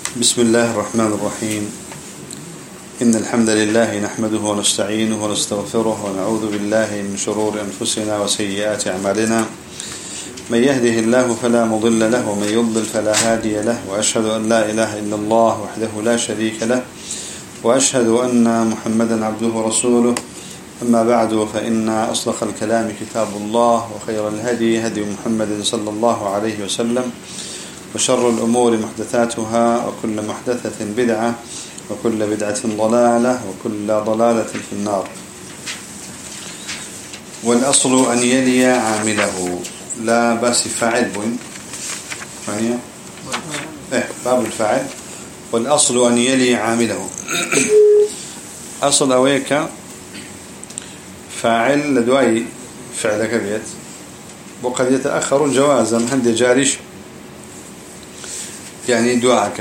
بسم الله الرحمن الرحيم. إن الحمد لله نحمده ونستعينه ونستغفره ونعوذ بالله من شرور أنفسنا وسيئات أعمالنا. من يهده الله فلا مضل له ومن يضلل فلا هادي له، وأشهد أن لا إله إلا الله وحده لا شريك له، وأشهد أن محمدا عبده ورسوله. أما بعد، فإن أصدق الكلام كتاب الله، وخير الهدي هدي محمد صلى الله عليه وسلم، وشر الأمور محدثاتها، وكل محدثة بدعة، وكل بدعة ضلالة، وكل ضلالة في النار. والأصل أن يلي عامله، لا بس فاعل بوين باب الفاعل. والأصل أن يلي عامله أصل أويك فاعل لدواي فعلك بيت، وقد يتأخر جوازا هند جارش، يعني دعاء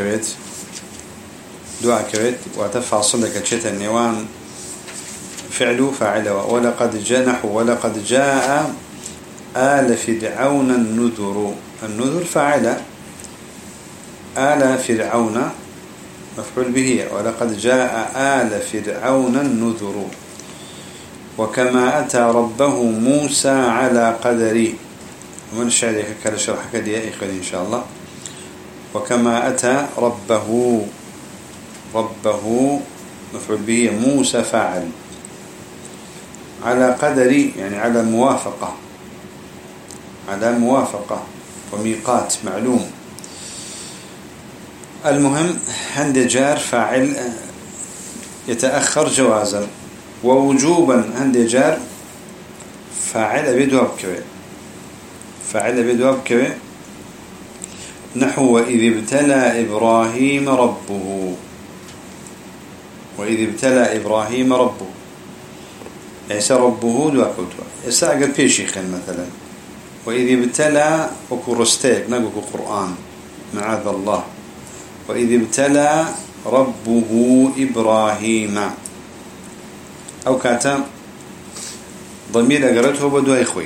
كبيت وتفاصل لك شيء النيوان فعله فاعله. ولقد جاء آل فرعون النذر فاعله، آل فرعون مفعول به. ولقد جاء آل فرعون النذر. وكما أتى ربه موسى على قدري. ومن الشعر كلا شرح كدي يا إخواني إن شاء الله. وكما أتى ربه مفعول به، موسى فاعل، على قدري يعني على موافقة وميقات معلوم. المهم عند جار فاعل يتأخر جوازا، ووجوبا عند جار فاعل بدواب كوي. نحو وإذ ابتلى إبراهيم ربه عيسى ربه دواكوتوا عيسى أقل بيشيخا مثلا. وإذ ابتلى وكرستيك نقول قرآن معاذ الله. وإذ ابتلى ربه إبراهيم أو كاتا ضمير أقرته بدو إخوي،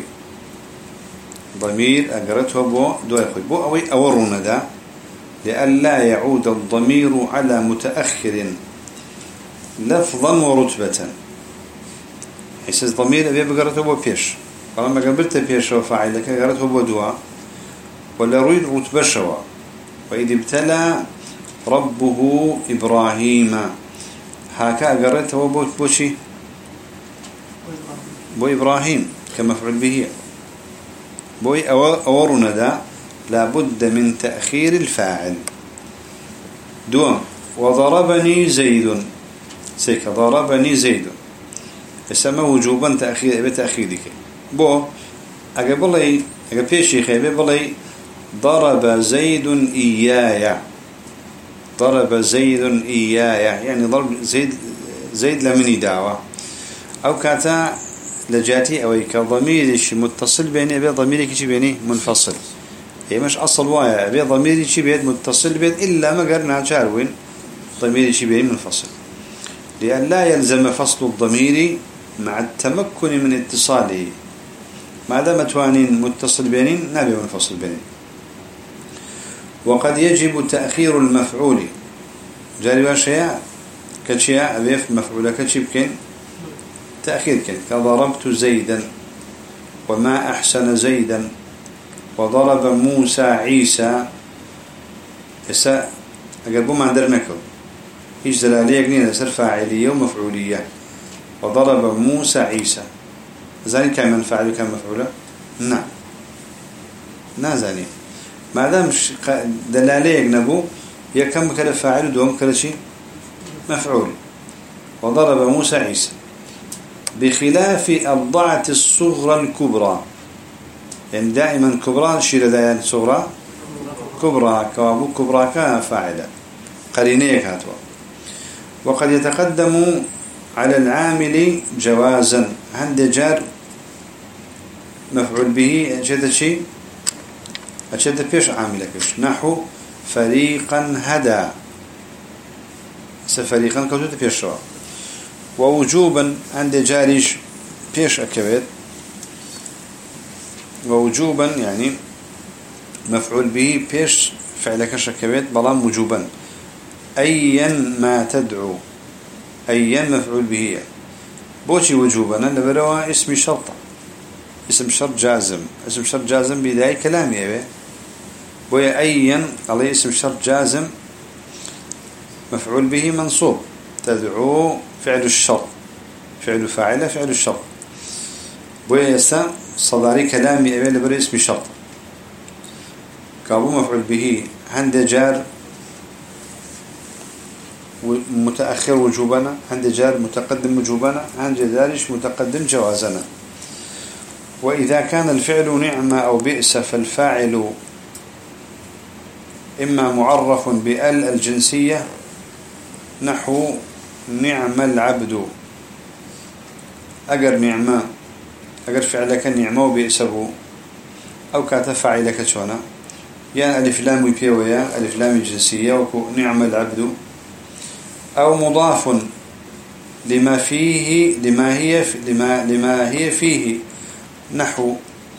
بو أوي أورنا دا لئلا يعود الضمير على متأخر لفظا ورتبة. حيث الضمير أبي بقرته بو بيش، فلما قبلت بيش وفاعلك قرته بو دوا ولا ريد رتبة شوا. وإذ ابتلى ربه إبراهيم هكا قرته بو شي بو إبراهيم كمفعول به. بوي أورنا دا لابد من تأخير الفاعل. دوام وضربني زيد سيك ضربني زيد يسمى وجوبا بتأخيرك. بو أقبلي أقبيشي خيبي بلي ضرب زيد إيايا يعني ضرب زيد لمني دعوة. أو كاتا لجاتي أو كضميرش متصل بيني أبي ضميرك شي بيني منفصل. هي مش أصل وايا أبي ضميري شي بيت متصل بين إلا ما قرنا شاروين ضميري شي بيني منفصل، لأن لا يلزم فصل الضمير مع التمكن من اتصاله. ما دام توانين متصل بينين نبي منفصل بينين. وقد يجب تأخير المفعول جاري شيء كشيء أبي مفعول كشيء كن تأخير كن كضربت زيدا وما أحسن زيدا وضرب موسى عيسى. هسا أقربوا ما عندرناكم إيش دلالية قنينة سر فاعلية ومفعولية. وضرب موسى عيسى زاني كم من فاعل وكم مفعولة؟ نعم نازاني. ما دامش دلالية قنبو يكم كلا فاعل ودوم كلا شيء مفعول. وضرب موسى عيسى بخلاف الضعة الصغرى الكبرى، يعني دائما كبرى شير دائما صغرى كبرى كوابو كبرى كان فاعلا قرينيك هاتوا. وقد يتقدم على العامل جوازا عند جار مفعول به أجد شيء أجد بيش عاملك نحو فريقا هدى سفريقا كوتو بيش شوا. ووجوبا عند جاريش بيش أكبت. ووجوبا يعني مفعول به بيش فعلك شكبت بلام وجوبا أيا ما تدعو أيا مفعول به بوشي وجوبنا لبروا اسم شرط اسم شرط جازم اسم شرط جازم بداية كلامي به بويا أيا عليه اسم شرط جازم مفعول به منصوب تدعو فعل الشرط فعل فاعل فعل الشرط بويا يسا صداري كلامي به لبروا اسم شرط كابو مفعول به هند جار متأخر وجوبنا عند جار متقدم وجوبنا عند جارش متقدم جوازنا وإذا كان الفعل نعمة أو بئس فالفاعل إما معرف بأل الجنسية نحو نعم العبد أجر نعمة أجر فعلك نعمة وبئسه أو كاتفاعلك شونا يعني ألف لام بيويا ألف لام الجنسية وكو نعم العبد أو مضاف لما فيه لما هي فيه نحو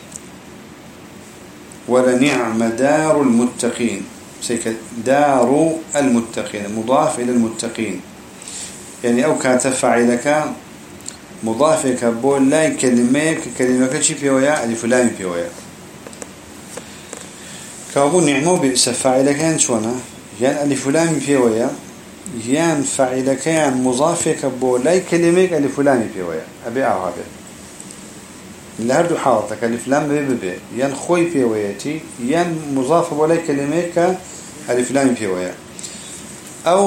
ولنعم دار المتقين دار المتقين مضاف إلى المتقين يعني أو كاتفاعلك مضافك بول لا كلمة شي بيويا ألف لام بيويا كابو نعمه بئس فاعلك شونا يعني ألف لام بيويا يان فاعل كان مضافك بولاي كلمة ألف لام بيويا أبي أعرابه لهردو حالتك ألف لام بي يان خوي بيوياتي يان مضاف بولاي كلمة ألف لام بيويا أو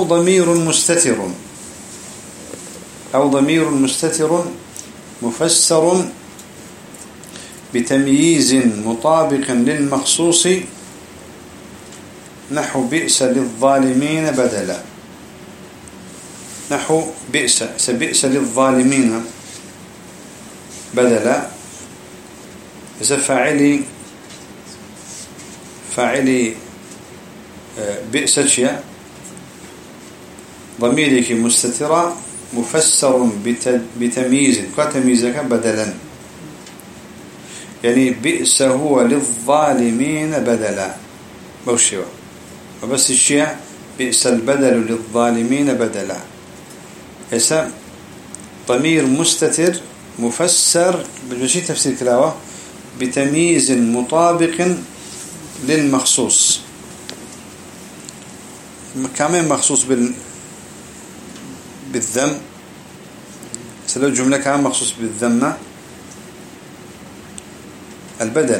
ضمير مستتر مفسر بتمييز مطابق للمخصوص نحو بئس للظالمين بدلا نحو بئس للظالمين بدلا إذا فاعلي بئس شيء ضميرك مستترة مفسر بتمييز كتمييزك بدلا يعني بئس هو للظالمين بدلا بوشيوا وبس الشيء بئس البدل للظالمين بدلا اسم ضمير مستتر مفسر بالوشي تفسير كلاوة بتمييز مطابق للمخصوص كمان مخصوص بالذم سلو جملة كمان مخصوص بالذم البدل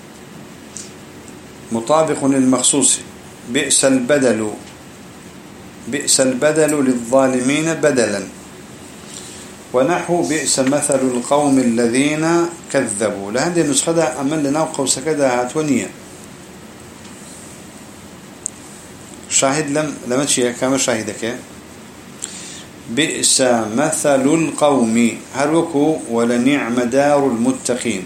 مطابق للمخصوص بئس البدل للظالمين بدلا ونحو بئس مثل القوم الذين كذبوا لهذه النسخة أمن لنا وقوس كذا هاتونية شاهد لم تشيء كما شاهدك بئس مثل القوم هروكو ولنعم دار المتقين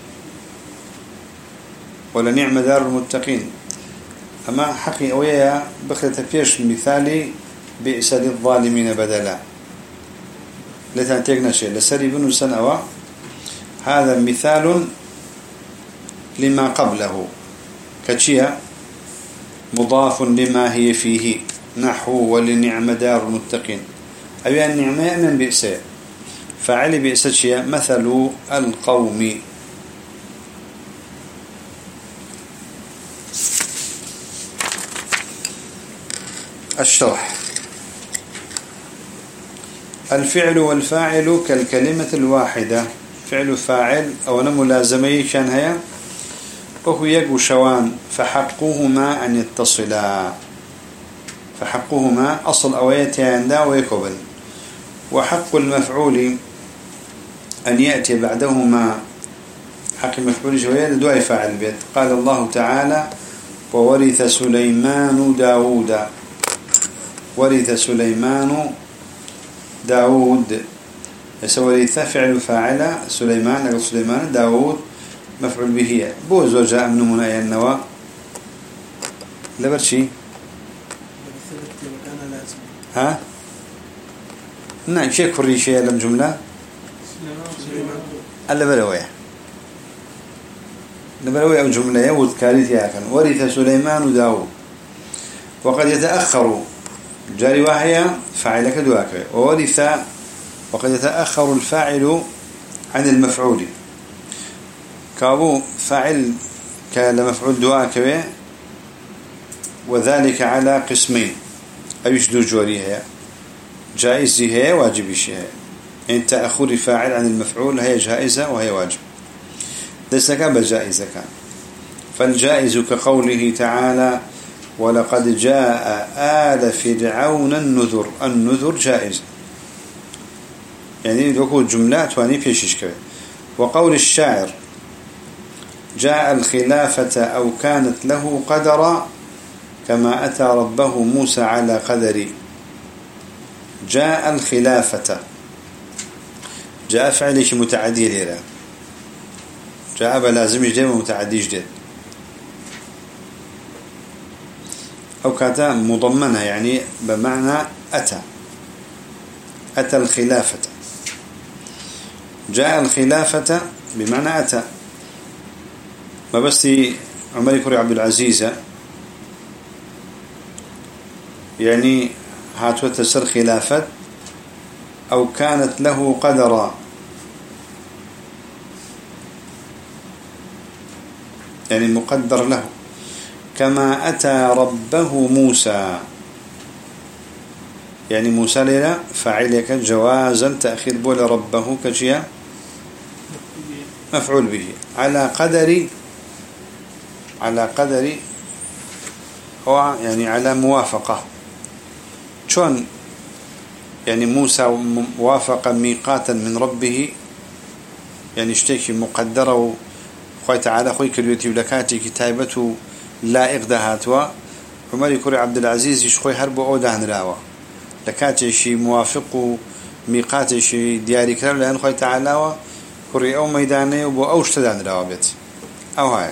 ولنعم دار المتقين أما حقي أويا بخلة فيش مثالي بئس للظالمين بدلا لتنتقنا شيء لسري بن سنة هذا مثال لما قبله كتشيا مضاف لما هي فيه نحو ولنعم دار المتقين أي النعمة من بئس فعل بئس شيء مثل القوم الشرح الفعل والفاعل كالكلمة الواحدة فعل فاعل أو ملازمي كان هيا وهو يقو شوان فحقهما أن يتصلا فحقهما أصل أويتي عند ويكبل وحق المفعول أن يأتي بعدهما حق المفعول جوية لدعي فاعل بيت قال الله تعالى وورث سليمان داود ورث سليمان داود ورث فعل فاعل سليمان لقد سليمان داود مفعول به بوز وجاء من منايا النواة لبرشي ها نعم شيء كوري شيء لم جملة اللبروية لبروية أو جملة يود كارثيا كان ورث سليمان داود وقد يتأخر جاري وهي فاعلك دواك وورث وقد يتأخر الفاعل عن المفعول كابو فاعل كالمفعول دواك وذلك على قسمين أيش دو جوريها جائز هي واجب هي إن تأخر الفاعل عن المفعول هي جائزة وهي واجب ليس كان بالجائزة كان فالجائز كقوله تعالى ولقد جاء آل فرعون النذر النذر جائز يعني لكو جملات واني فيش كوي وقول الشاعر جاء الخلافة أو كانت له قدرا كما أتى ربه موسى على قدر جاء الخلافة جاء فعل شيء متعدي ليرا جاء بلازم جديد ومتعدي جديد أو كاتا مضمنة يعني بمعنى أتى الخلافة جاء الخلافة بمعنى أتى ما بس عمر كوري عبد العزيز يعني هاتوا تسر خلافة أو كانت له قدرا يعني مقدر له كما أتى ربه موسى يعني موسى لنا فاعلك جوازا تأخير بول ربه كشيا مفعول به على قدر هو يعني على موافقة شون يعني موسى وافق ميقاتا من ربه يعني اشتكي مقدره خوي تعالى خوي كليتي ولكاتي كتابته لا إقدهاتوا عمر كوري عبد العزيز يشخوي هربو أو دهن راوا لكاتي شي موافق ميقاتي شي دياري كرام لأن خوي تعالى كوري أو ميداني وبو أوش تدهن راوا بيت أو هاي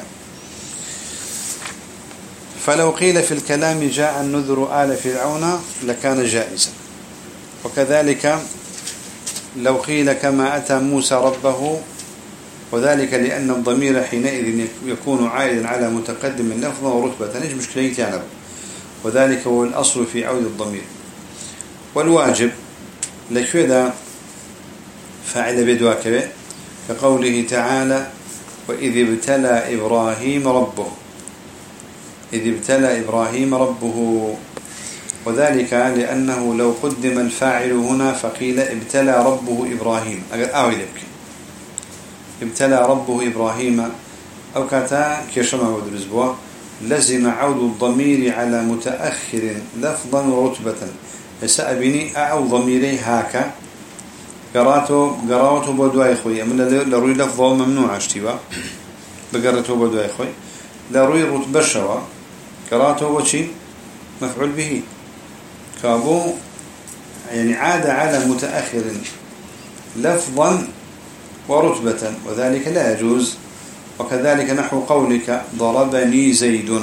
فلو قيل في الكلام جاء النذر آل فرعون لكان جائزا وكذلك لو قيل كما أتى موسى ربه وذلك لأن الضمير حينئذ يكون عائدا على متقدم لفظا ورتبة نجم مشكلين تعلم وذلك هو الأصل في عود الضمير والواجب لكذا فاعل بدواكبه كقوله تعالى وإذ ابتلى إبراهيم ربه إذ ابتلى إبراهيم ربه وذلك لأنه لو قدم الفاعل هنا فقيل ابتلى ربه إبراهيم أولك ابتلى ربه إبراهيم أو كاتا كيشما ودرزبوه لزم عود الضمير على متأخر لفظا ورتبة سأبني أو ضميري هاكا قراته بدواي خوي من لروي لفظه ممنوع اشتباه بقرته بدواي خوي لروي رتبة شوا قراته وشي مفعول به كابو يعني عاد على متأخر لفظا ورتبة وذلك لا يجوز وكذلك نحو قولك ضربني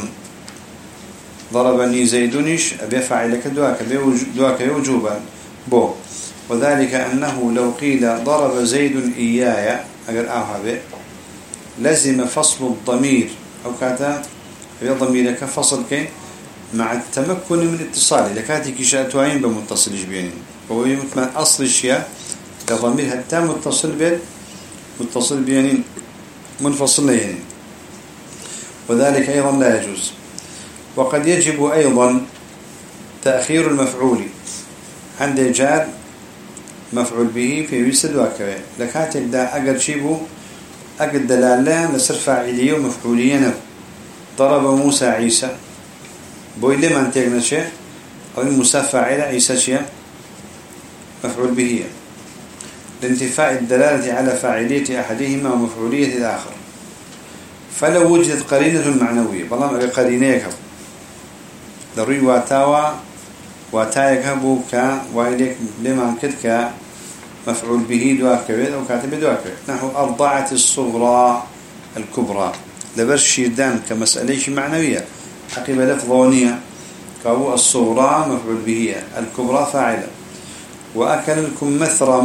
زيدنش أبي فعلك دواك وجوبا بو وذلك أنه لو قيل ضرب زيد إياي أقل به لازم فصل الضمير أو كاتا ضميرك فصل كين مع التمكن من اتصال لكاتك شاتوين بمتصل جبينين وهو مثل أصل الشيء كضمير حتى متصل بينين منفصل لينين وذلك أيضا لا يجوز وقد يجب أيضا تأخير المفعول عند جار مفعول به في وسد وكذا لكاتك دا أقد شيبو أقد دلالة لسر فاعلية ومفعولية ضرب موسى عيسى بوي لما انتقنا شيء أو موسى فاعل عيسى شيء مفعول به لانتفاء الدلالة على فاعلية أحدهما ومفعولية الآخر فلو وجدت قرينة معنوية بلام قرينيك ضروري واتايك هبو وايليك لما انكد مفعول به دواكبه أو كاتب دواكبه نحو أرضعة الصغرى الكبرى لبرش شيردان كمسألة معنوية حقيبة لفظونية كهو الصغرى مفعول به الكبرى فاعلة وأكل الكمثرى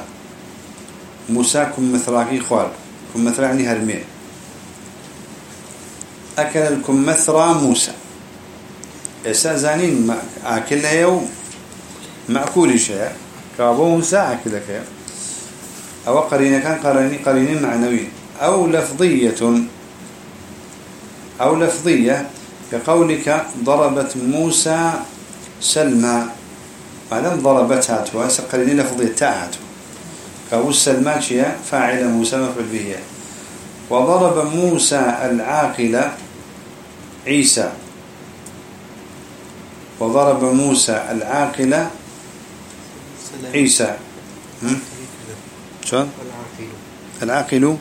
موسى كمثراكي خوال كمثرى يعني هرمين أكل الكمثرى موسى زانين أكلها يوم مأكول شيء كابو موسى أكلك أو قرين كان قرين معنوي أو لفظية كقولك ضربت موسى سلمى ما دام ضربتها توا قرين لفظية تاعته كابو سلمى شيء فاعل موسى مفعول به وضرب موسى العاقل عيسى وضرب موسى العاقل عيسى شلون العاقل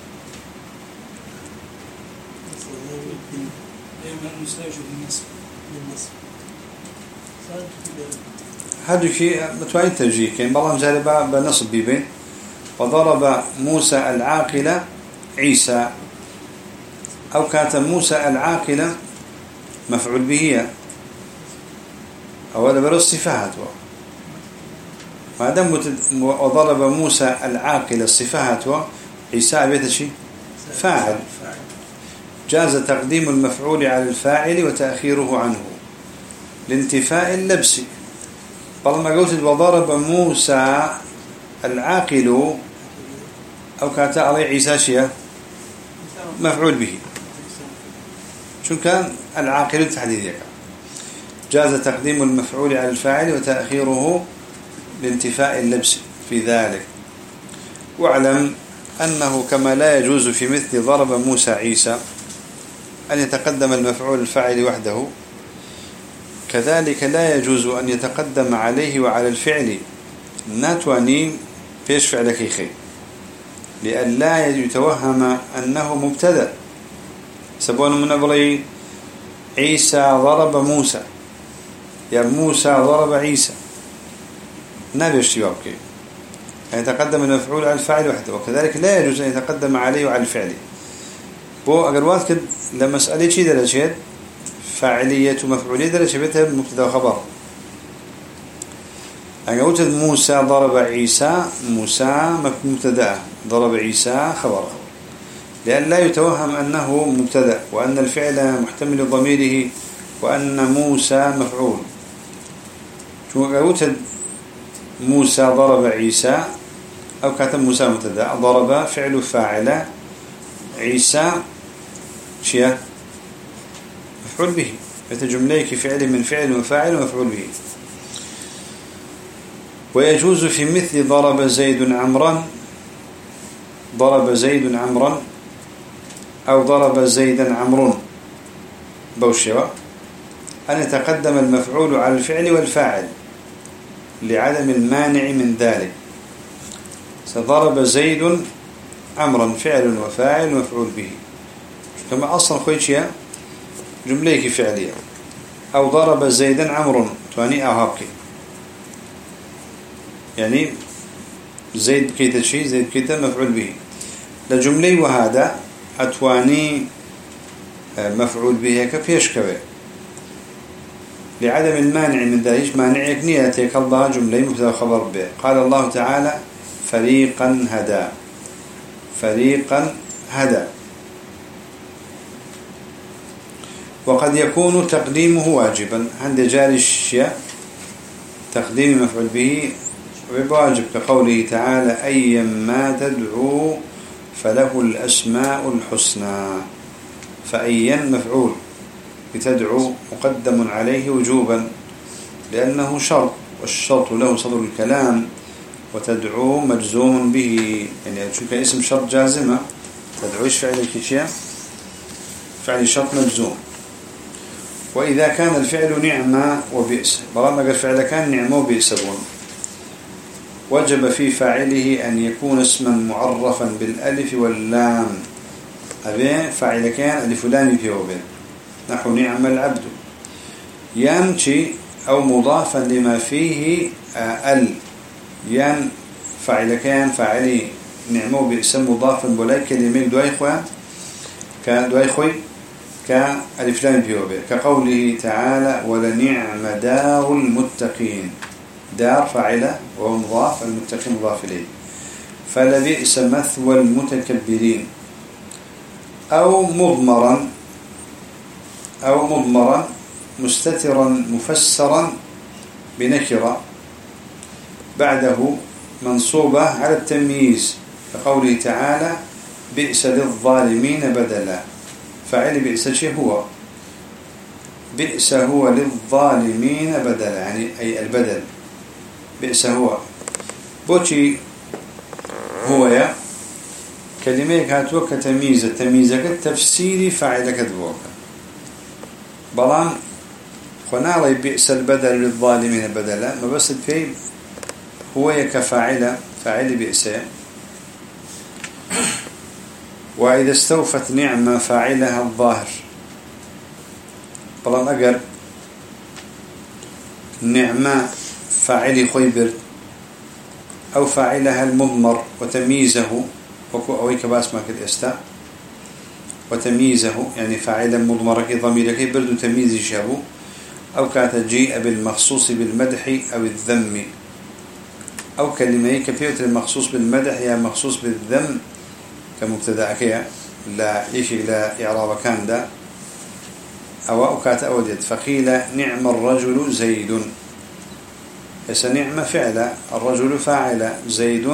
هذا شيء متوعي ترجيح يعني بعضهم جالبا بنصب بين وضرب موسى العاقل عيسى أو كانت موسى العاقل مفعول به أو هذا برص صفات ما دام وضرب موسى العاقل صفات عيسى بيت شيء فاعل جاز تقديم المفعول على الفاعل وتأخيره عنه لانتفاء اللبس طالما قلت وضرب موسى العاقل أو كانت عليه عيسى شيء مفعول به شو كان العاقل تحديدك جاز تقديم المفعول على الفاعل وتأخيره لانتفاء اللبس في ذلك واعلم أنه كما لا يجوز في مثل ضرب موسى عيسى أن يتقدم المفعول الفاعل وحده كذلك لا يجوز أن يتقدم عليه وعلى الفعل ناتواني فيش فعلك خير لأن لا يتوهم أنه مبتدأ سبون من أبري عيسى ضرب موسى يا موسى ضرب عيسى نبي اشتباب كي أن يتقدم المفعول على الفاعل وحده وكذلك لا يجوز أن يتقدم عليه وعلى الفعل بو أقروات كد لما أسألي شيء درجات فاعلية ومفعولية درجة بيتها مبتدا وخبر أنا قلت موسى ضرب عيسى موسى مبتدا ضرب عيسى خبر لأن لا يتوهم أنه مبتدا وأن الفعل محتمل ضميره وأن موسى مفعول شو قلت موسى ضرب عيسى أو كاتب موسى مبتدا ضرب فعل فاعل عيسى شيء مفعول به فتجمليك فعل من فعل وفاعل ومفعول به ويجوز في مثل ضرب زيد عمرا أو ضرب زيدا عمرو بوشوا أن يتقدم المفعول على الفعل والفاعل لعدم المانع من ذلك ضرب زيد عمرا فعل وفاعل ومفعول به كما أصلا خويتشيا جملة فعلية أو ضرب زيدا عمرو تواني أهابكي يعني زيد بكيت شيء زيد بكيت مفعول به لجملة وهذا أتواني مفعول به كفيش كبير لعدم المانع من ذلك مانع يكنية الله جملة مبتدا خبر به قال الله تعالى فريقا هدى وقد يكون تقديمه واجبا عند جاري الشيء تقديم مفعول به واجب كقوله تعالى أيما تدعو فله الأسماء الحسنى فأيا مفعول بتدعو مقدم عليه وجوبا لأنه شرط والشرط له صدر الكلام وتدعو مجزوم به يعني شو كاسم شرط جازمة تدعو إيش فعل الكشيء فعل شرط مجزوم وإذا كان الفعل نعمة وبئس برغم قال الفعل كان نعمة وبئس وجب في فاعله أن يكون اسما معرفا بالألف واللام أبي فاعل كان ألف لام في وبه نحو نعم العبد ينشي أو مضافا لما فيه ين فاعل كان فاعلي نعمه باسم مضافا ولا كلمة دواي خوي كألف لام في وبه كقوله تعالى ولنعم دار المتقين دار فاعلة وهو مضاف المتقين مضاف إليه فلبئس مثوى المتكبرين أو مضمرا مستترا مفسرا بنكرة بعده منصوبة على التمييز كقوله تعالى بئس للظالمين بدلا. فعل بئس شيء هو بئس هو للظالمين بدلا، يعني أي البدل. بئس هو بوشي هو يا كلمة هاتوك تمييز، التمييز كالتفسير فاعل كذبوك بلان خنالي بئس البدل للظالمين بدلا، ما بس في هو كفاعل فاعل بئس. وإذا استوفت نعمة فاعلها الظاهر بلان أقر نعمة فاعل خيبر أو فاعلها المضمر وتمييزه وكويك باسمك الإستاء وتمييزه يعني فاعلا مضمرك ضميرك برد تمييز شابه أو كاتجيء بالمخصوص بالمدح أو الذم أو كلمة كفية المخصوص بالمدح يا مخصوص بالذم كمبتدأك لا يشي لا إعراب كان دا أو كات أودد فقيل نعم الرجل زيد يس نعم فعل الرجل فاعل زيد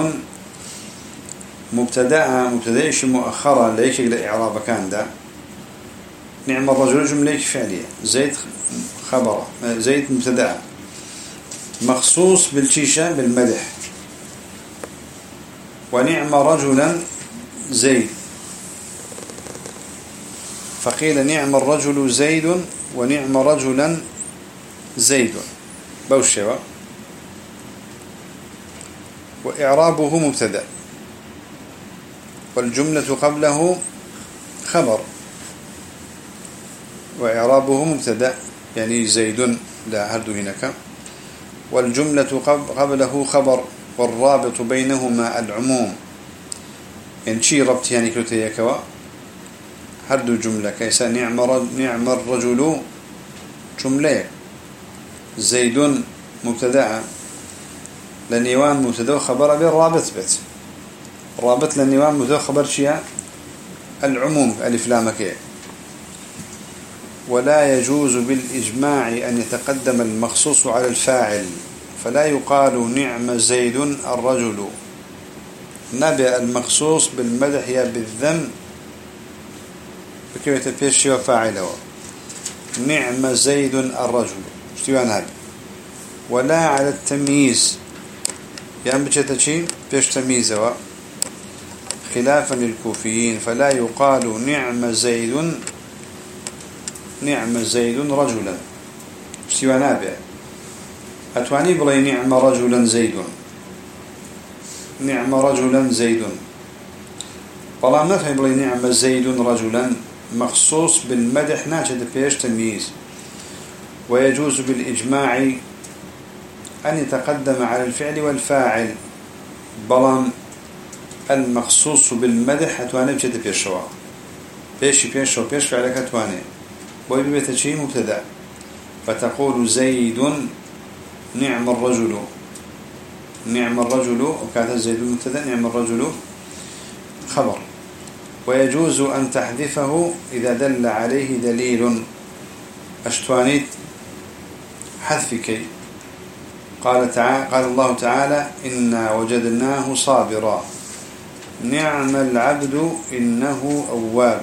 مبتدأ مؤخرا ليش لا إعراب كان دا. نعم الرجل جملة فعلية، زيد خبر، زيد مبتدأ مخصوص بالشيشة بالمدح. ونعم رجلا زيد فقيل نعم الرجل زيد ونعم رجلا زيد بوشوا. وإعرابه مبتدأ والجملة قبله خبر، وإعرابه مبتدأ يعني زيد لا هرد هناك، والجملة قبله خبر، والرابط بينهما العموم يعني شي ربط يعني كتيكوا هرد جملة كيسا نعم الرجل جملة زيد مبتدأ لنيوان مبتدأ خبر بالرابط بيت رابط للنيوان مبتدأ خبر شيء العموم ألف لامك. ولا يجوز بالإجماع أن يتقدم المخصوص على الفاعل، فلا يقال نعم زيد الرجل، نبي المخصوص بالمدح يا بالذم بكيف تبيش وفاعله نعم زيد الرجل اشتوان هذا. ولا على التمييز يعني بجتشي بيش تمييزه خلافا للكوفيين، فلا يقال نعم زيد رجلا اشتوان هذا. أتواني بلي نعم رجلا زيد، نعم رجلا زيد فلا نفهم بلي نعم زيد رجلا مخصوص بالمدح ناجد بيش تمييز. ويجوز بالإجماع أن يتقدم على الفعل والفاعل بلان المخصوص بالمدح أتواني بجد بيش شوا بيش فعلك أتواني ويبيت شيء مبتدأ فتقول زيد نعم الرجل وكانت زيد مبتدأ نعم الرجل خبر. ويجوز أن تحذفه إذا دل عليه دليل أشتوانيت حذفك. قال الله تعالى إنا وجدناه صابرا نعم العبد إنه أواب.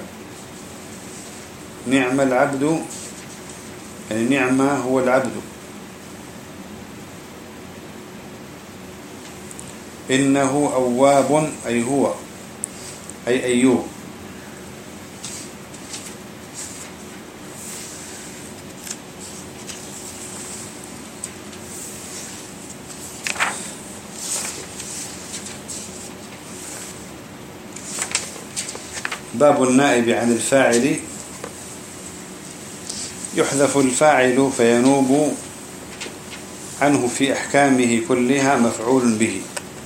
نعم العبد يعني نعمة هو العبد، إنه أواب أي هو أي أيوب. باب النائب عن الفاعل. يحذف الفاعل فينوب عنه في أحكامه كلها مفعول به.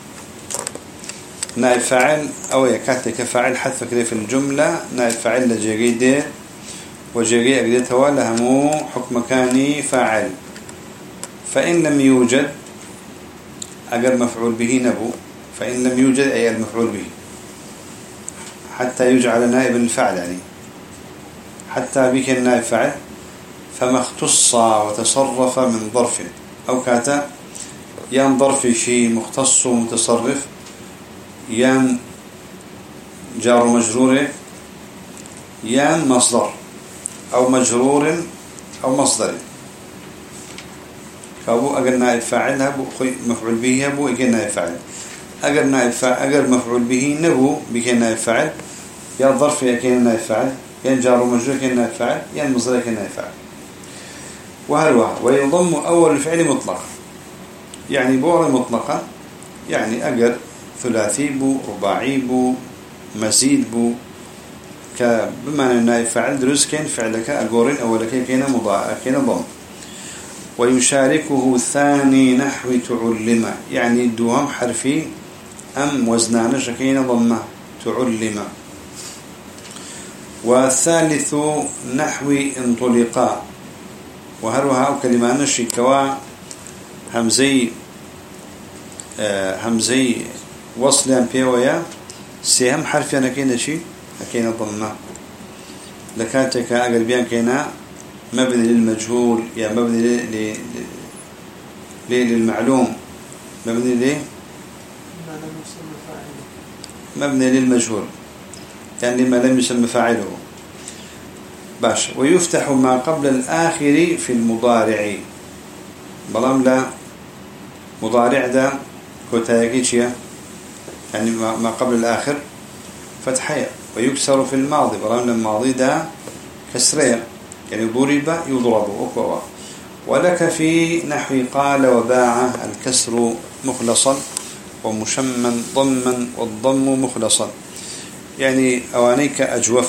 نائب فاعل أو يكاتك فاعل حذف كده في الجملة نائب فاعل لجريده وجري أجدته ولهمو حكم كاني فاعل. فإن لم يوجد أجر مفعول به نبو، فإن لم يوجد أي المفعول به حتى يجعل نائب الفاعل يعني حتى بك النائب فاعل فما اختص وتصرف من ظرف أو كاتا يان ظرف شيء مختص ومتصرف يان جار مجرور يان مصدر أو مجرور أو مصدر. فأبو أجر نائب فاعل هبو مفعول به هبو أجر نائب فاعل أجر نائب فاعل أجر مفعول به نبو بكين نائب فاعل يا ظرف يكين نائب فاعل يا جار مجرور كين نائب فاعل يا مصدر كين نائب فاعل. وهلوها ويضم أول الفعل مطلق يعني بوغ مطلقة يعني أجر ثلاثي بو رباعي بو مزيد بو بمعنى نائب فاعل دروس كين فعلك أجورين أولك كين مضاعف كين ضم. ويشاركه ثاني نحو تعلم يعني دوام حرفي أم وزنان شكين ضمه تعلم. والثالث نحو انطلقا وهروها أو كلمان الشكوا همزي وصل بيويا سهم حرفي أنا كين شيء أكين ضمه لكاتك أقل بيان كينا مبني للمجهول يا مبني للمعلوم مبني ليه مبني للمجهول يعني لما لم يسمى فاعله باش. ويفتح ما قبل الآخر في المضارع بلام لا مضارع دا كوتايكيشيا يعني ما قبل الآخر فتحية. ويكسر في الماضي بلام الماضي دا كسرية يعني ضرب يضرب أكوا. ولك في نحو قال وباع الكسر مخلصا ومشمن ضما والضم مخلصا يعني أوانيك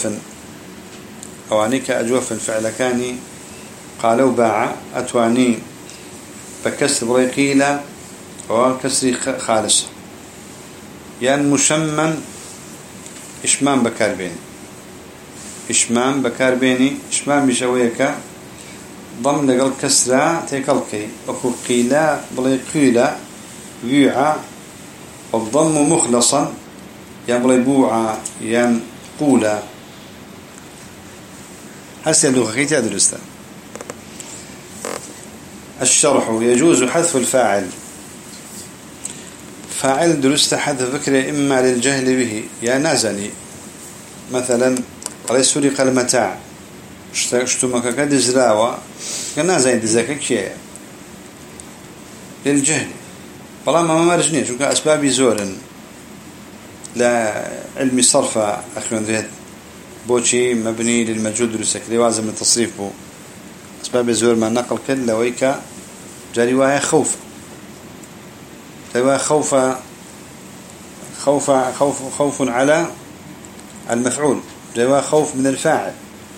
أجوفا فعل كاني قال وباع أتواني بكسر بريقيلة وكسر خالص يعني مشمن إشمام بكاربين إشمام بكاربيني إشمام بشويك ضم لقل كسرة تيكالكي أكو قيلة بلي قيلة بيعة والضم مخلصا يعني بلي بوعة يعني قولة هسه اللغة كي تدرسها. الشرح يجوز حذف الفاعل فاعل درست حذف فكرة إما للجهل به يا نازني مثلا قال سرق المتاع اشتمك كدزراوة كنا زين دزاك شيء للجهل والله ما مرجني شو كأسباب زورن لا علم صرف أخيرا ذهب بوشي مبني للمجهول درسك لوازم التصريف بو أسباب زور ما نقل كل لويك جاري وهي خوف خوف على المفعول جوا خوف من الفاعل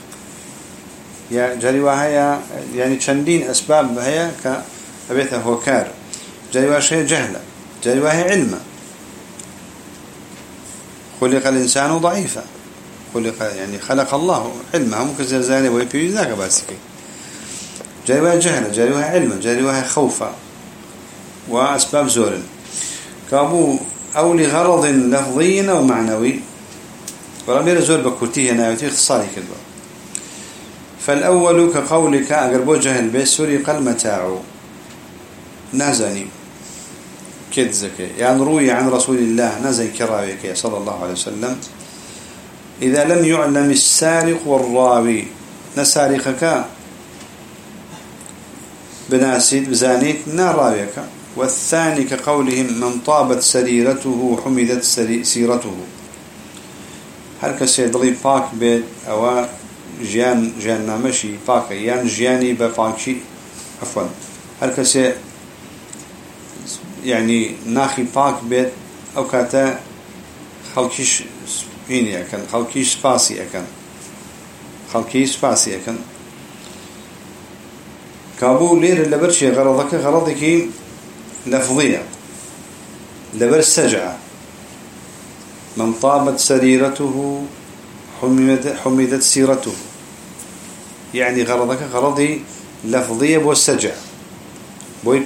يا جريوا هي يعني تشندين أسباب هي كأبيتها هو كار جريوا شيء جهلة جريوا هي علمه خلق الإنسان ضعيفا خلق الله علمه ممكن زلزاني ويبيري ذاك باسكي جريوا جهلة جريوا علمه جريوا خوفا وأسباب زور كابو أو لغرض لفظي أو معنوي ورمير زور بكرتيه ناوتي اختصاري كذا. فالأول كقولك أقربو جهل بيت سرق المتاع نازني كذزك يعني روي عن رسول الله نازن كراويك صلى الله عليه وسلم إذا لم يعلم السارق والراوي نسارقك بناسيد بزانيت ناراويك. والثاني كقولهم من طابت سريرته حمدت سيرته هل كسيدلي باك بيت أو جيان نامشي باك يعني جياني بباكشي عفوا هل كسي يعني ناخي باك بيت أو كاتا خلقيش هيني أكن خلقيش سباسي أكن كابو لير اللي برشي غرضك لفظية لبر السجعة من طابت سريرته حمدت سيرته يعني غرضي لفظية بو السجع بوي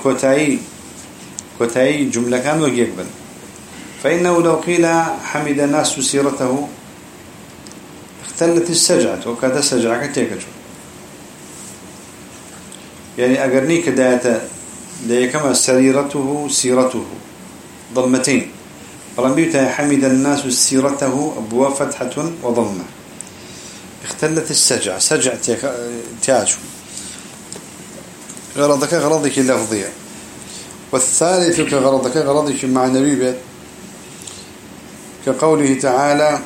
كوتاي جملة كان ويقبل. فإنه لو قيل حمد الناس سيرته اختلت السجعة وكذا السجعة كتيكتو يعني أقرني كداية ليكما سريرته سيرته ضمتين رميتها حمد الناس سيرته أبوا فتحة وضمة اختلت السجع سجع تاج غرضك غرضك اللفظية والثالث كغرضك غرضك معنوي بيت كقوله تعالى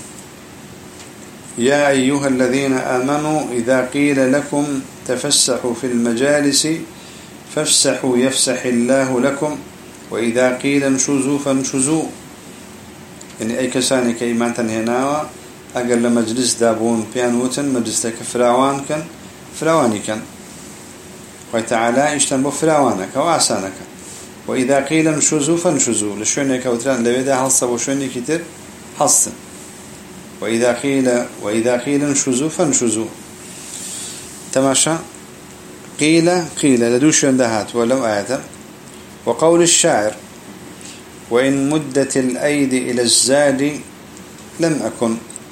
يا أيها الذين آمنوا إذا قيل لكم تفسحوا في المجالس فافسحوا يفسح الله لكم وإذا قيل انشزوا فانشزوا يعني أي كساني كإيمان تنهناوا أقل مجلس دابون بيانوتن مجلس فراوان كان فراواني كان وتعالى اشتنبوا فراوانك وعسانك وإذا قيل انشزوا فانشزوا لشونك وتران لبدا حصة وشوني كتير حصة وإذا قيل انشزوا فانشزوا تماشى قيل لدوش يندهات ولم آياته وقول الشاعر وإن مدت الأيدي إلى الزاد لم أكن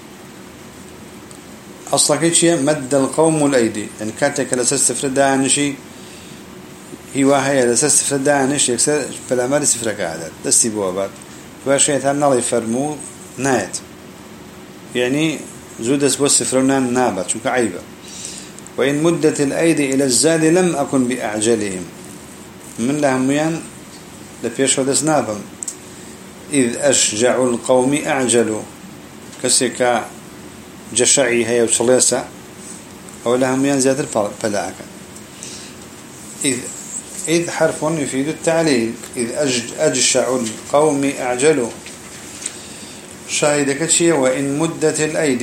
أصلا كيشي مد القوم الأيدي إن كانت لسستفرد دانشي هي لسستفرد دانش يكسر فالعمال استفرق عدد دستي بوابات وشيء نالي فرمو نايت يعني زودس بو سفرنان نابت شو كعيبة وإن مدت الأيدي إلى الزاد لم أكن بأعجلهم من لهم يان لفيش ودس نابم إذ أشجع القوم أعجلوا كسيكا جشعي هي وشليسة أو لهم يان زيادة الفلاعك إذ حرف يفيد التعليل إذ أجشع القوم أعجلوا شاهدك شيء وإن مدت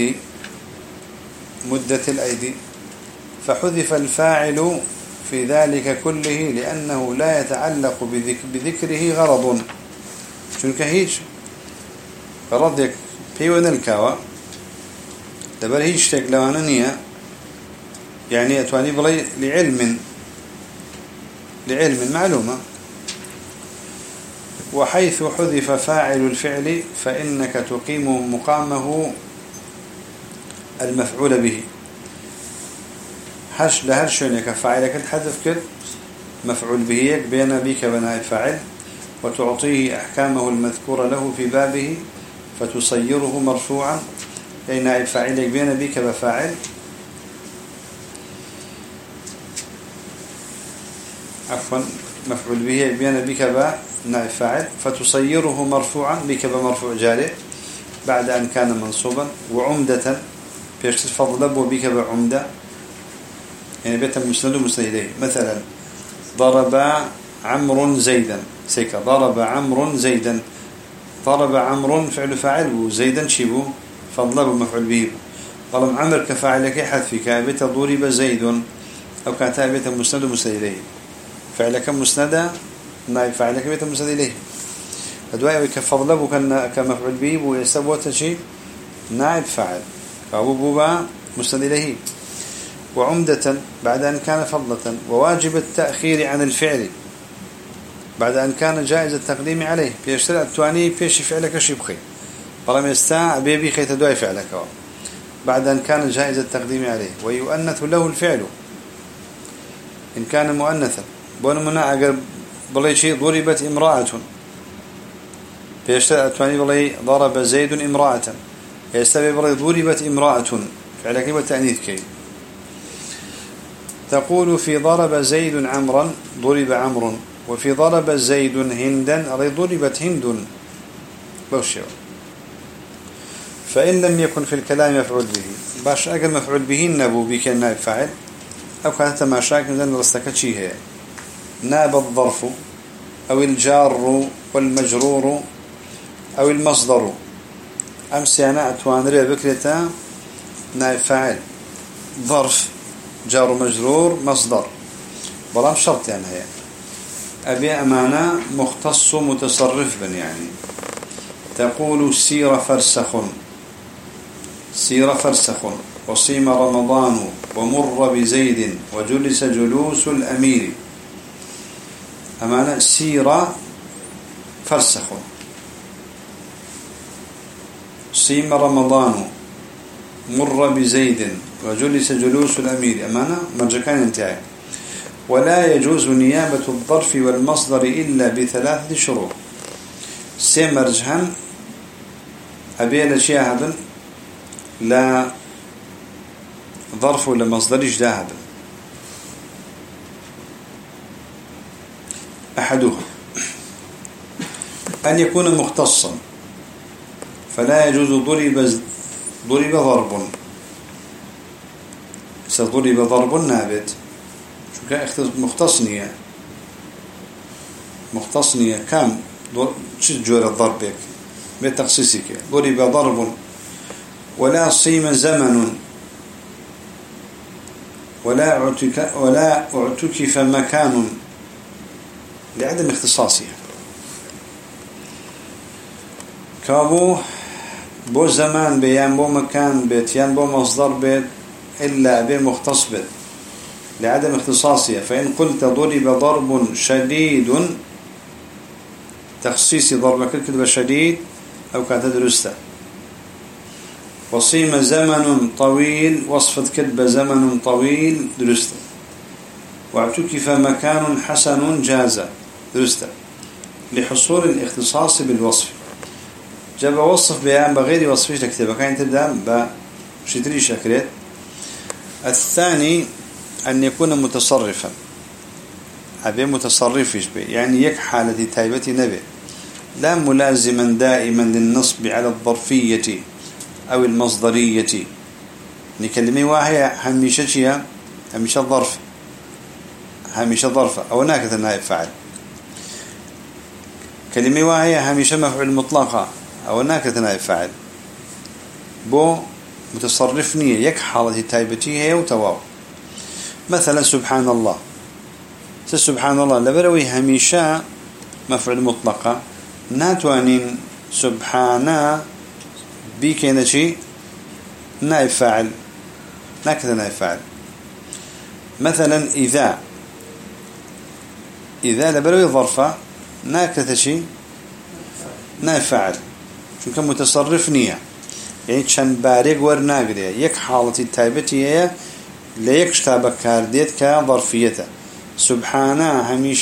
الأيدي فحذف الفاعل في ذلك كله لأنه لا يتعلق بذكره غرض شنك هيج غرضك بيون الكاوى دبر هيج تقلواننية يعني أتواني بلي لعلم معلومة وحيث حذف فاعل الفعل فإنك تقيم مقامه المفعول به لهرشونك فاعلك حذف كد مفعول به بين بك بناء فاعل وتعطيه أحكامه المذكورة له في بابه فتصيره مرفوعا أي نائب فاعلك بين بك بفاعل عفوا مفعول به بين بك بنائب فاعل فتصيره مرفوعا بك بمرفوع جاري بعد أن كان منصوبا وعمدة بيشتر فضل وبك بعمدة يعني بيت مسند ومسند إليه مثلا ضرب عمرو زيدا سيكا ضرب عمرو زيدا ضرب عمرو فعل فاعل وزيدا شيبو فضل بمفعول به ضرب عمر كفاعلك حذفك بيت ضرب زيد أو كانت بيت مسند ومسند إليه فعلك مسند نائب فاعلك بيت مسند إليه أدوائي كفضل كمفعول به ويسبوت شيء نائب فاعل فأبو بوبا مسند إليه وعمدة بعد أن كان فضلة وواجب التأخير عن الفعل بعد أن كان جائز التقديم عليه بيشترع التواني بيش فعلك شبخي فلم يستاع بيبي خيت دواء فعلك بعد أن كان جائز التقديم عليه ويؤنث له الفعل إن كان مؤنثا بون منا أقرب بلي شيء ضربت امرأة بيشترع التواني بلي ضرب زيد امرأة يستبي بلي ضربت امرأة فعلك والتأنيث كي تقول في ضرب زيد عمرا ضرب عمرو وفي ضرب زيد هندا أي ضربت هند بوشيو فإن لم يكن في الكلام مفعول به باش أقل مفعول به النبو بك النائب فاعل أو كانت ما شاك من رستك شيء هي ناب الظرف أو الجار والمجرور أو المصدر أمس أنا أتوانري بكرة نائب فاعل ظرف جار مجرور مصدر بلام شرط يعني هي أبي أمانة مختص متصرف بن يعني تقول سير فرسخ وصيم رمضان ومر بزيد وجلس جلوس الأمير أمانة سير فرسخ صيم رمضان مر بزيد وجلس جلوس الأمير أمانة مرجكان انتهى ولا يجوز نيابة الظرف والمصدر إلا بثلاثة شروط. سيمرجهن أبي لشيء لا ظرف ولا مصدر جداد. أحدها أن يكون مختصا، فلا يجوز ضرب ضرب. سضرب ضرب نابت شو كان مختصنية كم شو جور الضربك بتخصيصك ضرب ضرب. ولا صيم زمن، ولا اعتكف مكان لعدم اختصاصها. كابو بو زمان بيان بو مكان بيت يان بو مصدر بيت إلا أبي مختص بيت لعدم اختصاصها. فإن قلت ضرب ضرب شديد تخصيص ضربك الكذب شديد أو كاتدرسته. وصيم زمن طويل وصفت كذب زمن طويل درسته. واعتكف مكان حسن جاز درسته لحصول الاختصاص بالوصف. جاب وصف بيان بغير وصفش تكتبه كان تبدأ بشتري شكريت. الثاني أن يكون متصرفا، أبي متصرفش به يعني يك حالة تايبة نبي، لا ملازما دائما للنصب على الظرفية أو المصدرية. نكلمي واحد هميشة ظرف، هميشة ظرفة أو ناكث النائب فاعل. كلمة واحد هميشة مفعول مطلقة أو ناكث النائب فاعل. بو متصرفني يك حالة تايبتي هي وتواو. مثلا سبحان الله، سبحان الله لبروي هميشة مفعول مطلقة ناتوانين سبحانه بيكينا شيء نائب فاعل ناكث نائب فاعل. مثلا إذا لبروي ظرفة ناكث شيء نائب فاعل شو كان متصرف نية يعني شان بارق ورناقرية يك حالة التايبتي هي ليك شتابك كارديت كظرفيته. سبحانه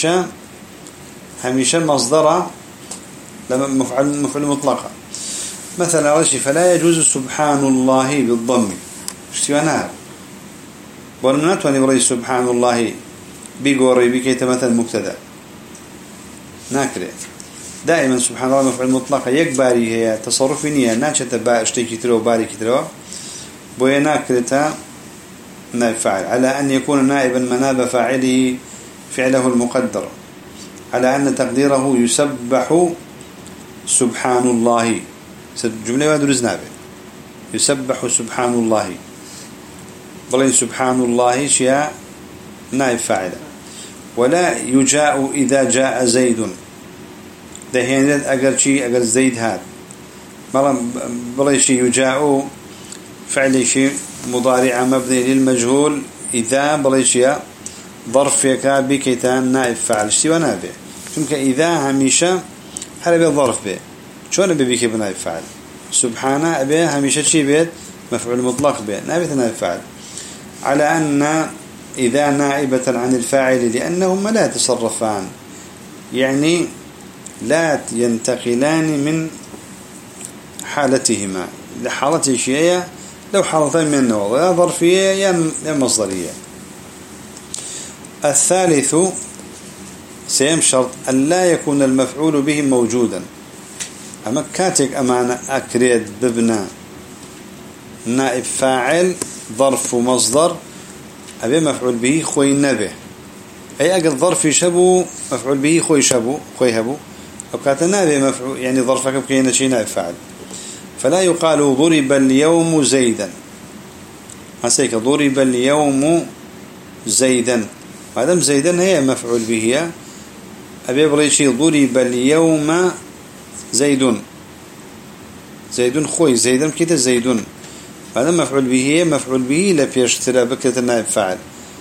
هميشة مصدره لما مفعول مطلقة. مثلا أول شيء فلا يجوز سبحان الله بالضم اشتوانها ولمنات واني بري سبحان الله بيقوري بكيت مثل مبتدا ناكره. دائما سبحان الله مفعول مطلقة يكباري هي تصرف نية ناشة باء اشتكي ترو باري كترو بويا ناكرتها نائب فاعل على أن يكون نائبا مناب فاعله فعله المقدر على أن تقديره يسبح سبحان الله. جملة وادرز نابه يسبح سبحان الله بلين سبحان الله شيء نائب فاعل. ولا يجاء إذا جاء زيد دهينت أجر شيء أجر زيد هذا بلين شيء يجاء فعل شيء مضارع مبني للمجهول إذا بلين شيء ظرف يكا بكيتان نائب فاعل اشتوى نابه چونك إذا هميشة هل ظرف به شون بيكي بنائب فاعل. سبحانه أبي هميشة شي بيت مفعول مطلق به نائبة نائب فاعل على أن إذا نائبة عن الفاعل لأنهما لا يتصرفان يعني لا ينتقلان من حالتهما لحالة شيئية لو حالتين من النوع يا ظرفية يا مصدرية. الثالث سيم شرط أن لا يكون المفعول به موجودا. أما كاتك أمانة أكريد ببنى نائب فاعل ظرف ومصدر أبي مفعول به خوي نبه أي أقل ظرف شبو مفعول به خوي شبو خوي هبو أو كاتنا به مفعول يعني ظرفك بكينا شيء نائب فاعل. فلا يقال ضرب اليوم زيدا هسيك ضرب اليوم زيدا هذا زيدا هي مفعول به أبي بريشي ضرب اليوم زيد خوي زيدا كده زيدون هذا مفعول به مفعول به لا بيشترى بكرة النائب فاعل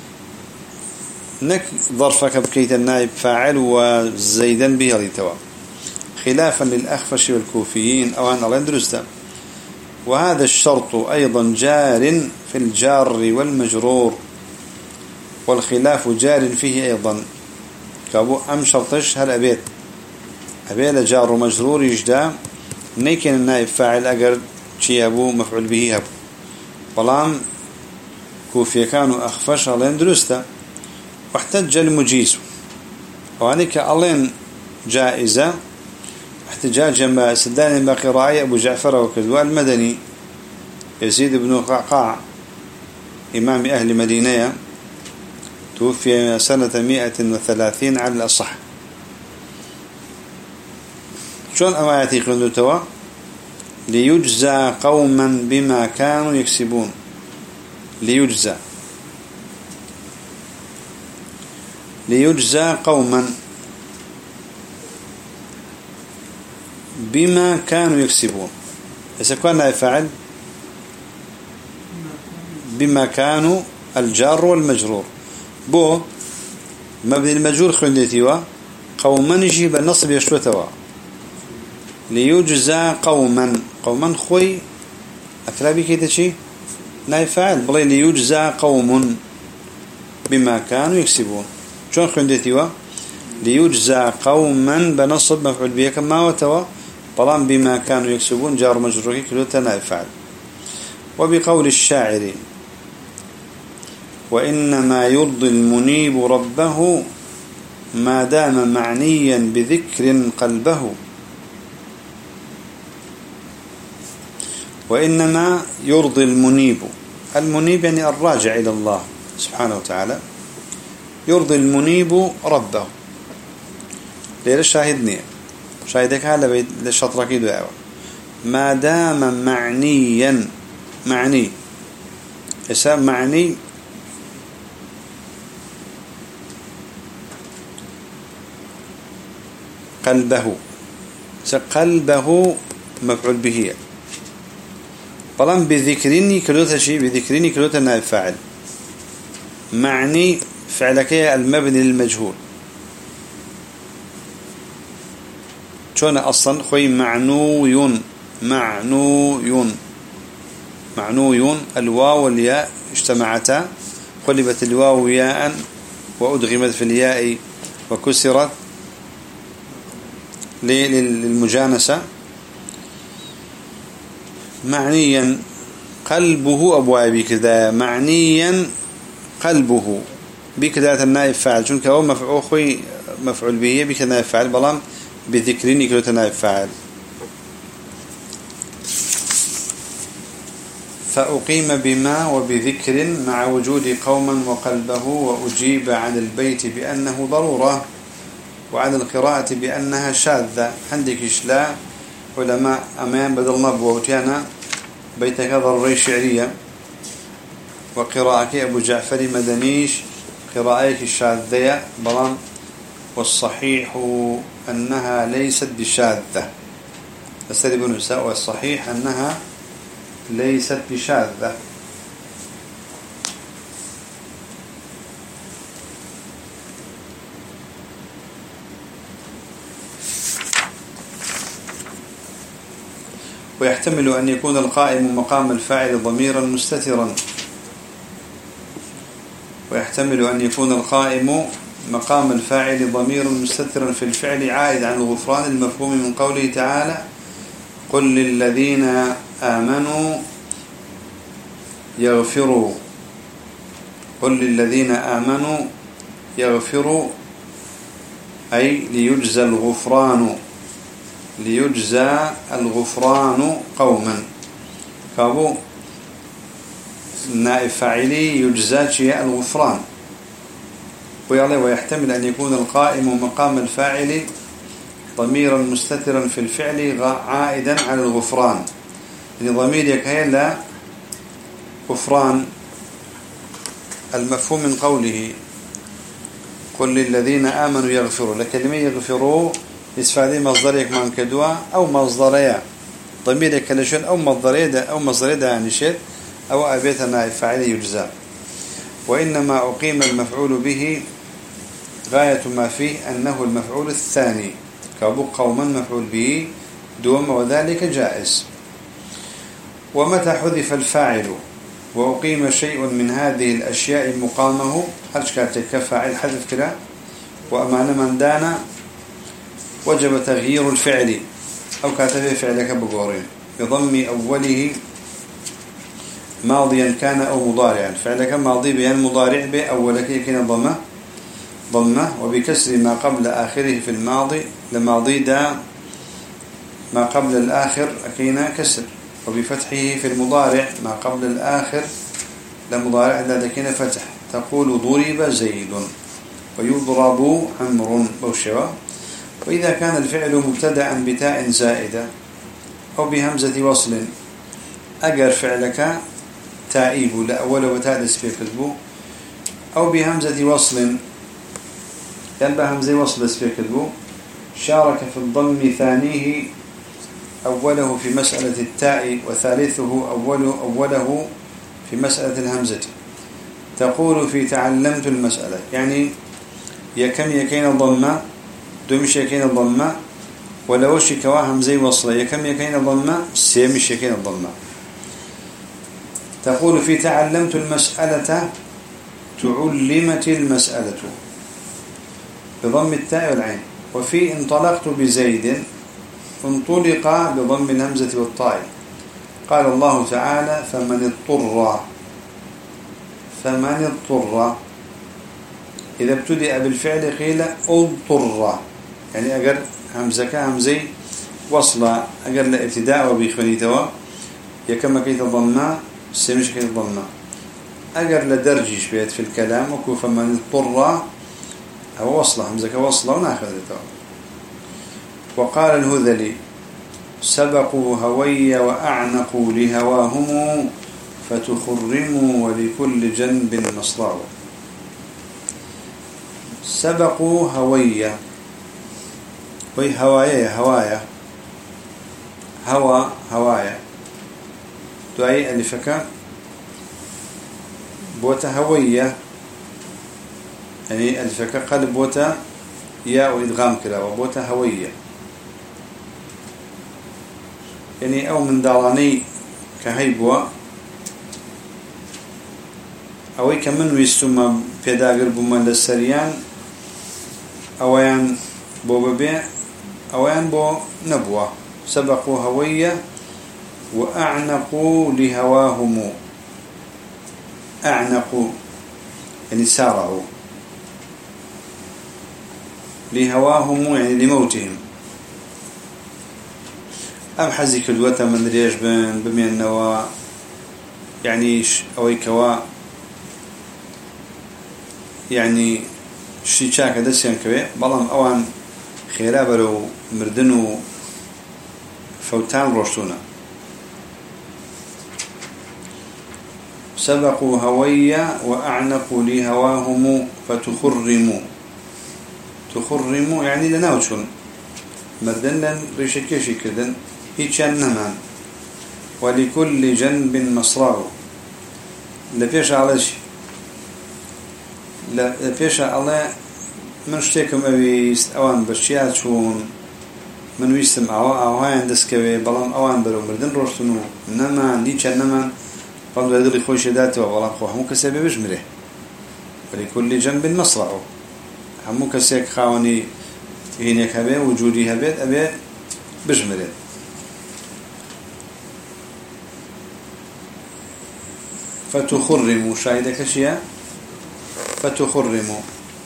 نك ظرفك بكيت النائب فاعل وزيدا به لتوا خلافا للأخفش والكوفيين أو أن الأندرستا. وهذا الشرط أيضا جار في الجار والمجرور والخلاف جار فيه أيضا كابو أم شرطش هل أبيت جار مجرور يجدا نيكن النائب فاعل أجر شي أبو مفعول به هب بلام كوفي كانوا أخفش ألين درسته واحتج المجيز وعنك ألين جائزة احتجاجا ما سدان بقراءة أبو جعفر وكذوى المدني يزيد بن قعقاع إمام أهل مدينة توفي سنة 130 على الأصح. شون أماياتي قلنا توا ليجزى قوما بما كانوا يكسبون ليجزى قوما بما كانوا يكسبون إذا كان فعل بما كانوا الجار والمجرور بو مبني المجرور خليتيوا قوما يجيب النصب يشوتوا ليجزى قوما خوي أكرابي كده شيء لا يفعل بلي ليجزى قوم بما كانوا يكسبون شون خليتيوا ليجزى قوما بنصب مفعول به كما وتوا طالما بما كانوا يكسبون جار مجرور كلوتا لا يفعل. وبقول الشاعر وإنما يرضي المنيب ربه ما دام معنيا بذكر قلبه. وإنما يرضي المنيب يعني الراجع إلى الله سبحانه وتعالى يرضي المنيب ربه ليش شاهدني شاهدك هلا للشطرة كده ما دام معني حساب معني قلبه مفعول به طالما بذكرني كلوث شيء بذكرني كلوث نائب فاعل معني فعلك المبني للمجهول شون أصلا خوي معنوي الواو والياء اجتمعتا قلبت الواو ياء وأدغمت في الياء وكسرت للمجانسة معنيا قلبه أبواب بكذا معنيا قلبه بكذا النائب فاعل شون كهو مفعول به بكذا نائب فاعل بلام بذكرني كلوتا نائب فاعل. فأقيم بما وبذكر مع وجود قوما وقلبه وأجيب عن البيت بأنه ضرورة وعن القراءة بأنها شاذة عندك إشلاء علماء أمام بدل نبوة وتيانا بيتك ضروري شعرية وقراءك أبو جعفر مدنيش قراءك الشاذة بلان والصحيح أنها ليست بشاذة أستاذ ابن نساء والصحيح أنها ليست بشاذة. ويحتمل أن يكون القائم مقام الفاعل ضميرا مستترا ويحتمل أن يكون القائم مقام الفاعل ضميرا مستترا في الفعل عائد عن الغفران المفهوم من قوله تعالى قل للذين آمنوا يغفروا أي ليجزى الغفران قوما كابو نائب فاعلي يجزى شيء الغفران. ويحتمل أن يكون القائم مقام الفاعل ضميرا مستترا في الفعل عائدا على الغفران يعني ضمير يكهل غفران المفهوم من قوله قل للذين آمنوا يغفروا لكلمة يغفروا إسفادي مصدريك من كدوا أو مصدريا ضمير يكلشون أو مصدريا يعني شيء أو أبيت نائب فاعل يجزى. وإنما أقيم المفعول به غاية ما فيه أنه المفعول الثاني كابو قوما مفعول به دوم وذلك جائز. ومتى حذف الفاعل وأقيم شيء من هذه الأشياء مقامه هرش كاتك فاعل حذف كلا وأمان من دانا وجب تغيير الفعل أو كاتب فعلك بقورين بضم أوله ماضيا كان أو مضارعا. فعلك ماضي بيان مضارع به أولك يكين ضمه وبكسر ما قبل آخره في الماضي لماضي دا ما قبل الآخر أكينا كسر، وبفتحه في المضارع ما قبل الآخر لمضارع لديكين فتح. تقول ضرب زيد ويضرب عمر بوشوا. وإذا كان الفعل مبتدأ بتاء زائدة أو بهمزة وصل أجر فعلك تائب لأول وتالس في كذبه أو بهمزة وصل ينبه همزة وصل في كذبه شارك في الضم ثانيه أوله في مسألة التاء وثالثه أوله في مسألة الهمزة. تقول في تعلمت المسألة يعني يكم يكين ضمة دومش يكين ضمة ولوش كوا همزة وصل يكم يكين ضمة سيمش يكين ضمة. تقول في تعلمت المسألة تعلمت المسألة بضم التاء والعين. وفي انطلقت بزيد انطلق بضم الهمزة والطاء. قال الله تعالى فمن اضطر إذا ابتدأ بالفعل قيل اضطر يعني أجر همزة وصلة أجر لابتداء وبيخونيتوا يكما كيت ضمّا سمش كيت ضمّا أجر لدرجش بيت في الكلام وكو فمن اضطر أو وصلة همزة وصلة وناخذتها. وقال الهذلي سبقوا هوي وأعنقوا لهواهم فتخرموا ولكل جنب مصدع. سبقوا هوي وي هوايا هوايا دعي ألفك بوتا هوية يعني ألفك قلب بوتا يا وإدغام كلا وبوتا هوية يعني أو من داراني كهيبوا أو كمن ويستم بيداغر بمن للسريان أويان بو ببيع أويان بو نبوة. سبقوا هوية وأعنقوا لهواهم أعنقوا يعني سارعوا لهواهم يعني لموتهم. أم حزك الوتا من ريش بمن النوا يعني أوي كوا يعني شيشاك دسيان كوي بلام أوان خيرابرو مردنو فوتان روشتونا. سبقوا هوية وأعنقوا لهواهم فتخرموا تخرموا يعني لناوشون مردن لن ريشكيشي كردن هيتشان نمان. ولكل جنب مصرع لفيش على شي لفيش على من شتيكم أويست أوان برشيات شون من ويستم أوان دسكوي بلام أوان برو مردن روشتنو نمان هيتشان نمان قال هذول خوش ذاته والله خوه مو كسبب بجمره. ولكل جنب مصرع هم كسيك خاوني هناك هبه وجودي هبه أبي بجمره. فتخرموا شاهدك شيء فتخرموا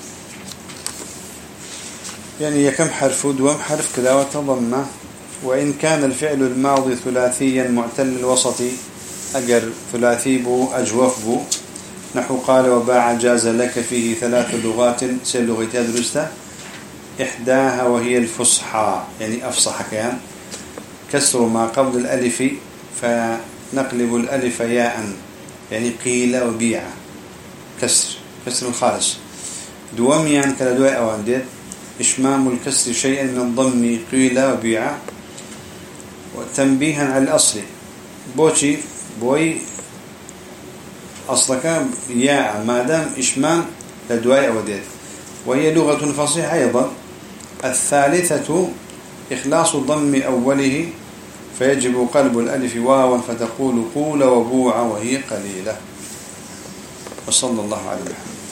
يعني يكم حرف دوم حرف كذا وتضمه. وإن كان الفعل الماضي ثلاثيا معتل الوسط أجر ثلاثي بو أجوف بو نحو قال وباع جاز لك فيه 3 لغات سير لغتها درسته. إحداها وهي الفصحى يعني أفصح كيان كسر ما قبل الألف فنقلب الألف ياء يعني قيل وبيع كسر الخالص. دواميان كلا دواء أوانديد إشمام الكسر شيئا من الضم قيل وبيع. وتنبيها على الأصل بوشي بوي أصلك ياء ما دام إشمام لدواء أوانديد وهي لغة فصيحة أيضا. الثالثة إخلاص ضم أوله فيجب قلب الألف واوا فتقول قول وبوع وهي قليلة. وصلى الله على محمد.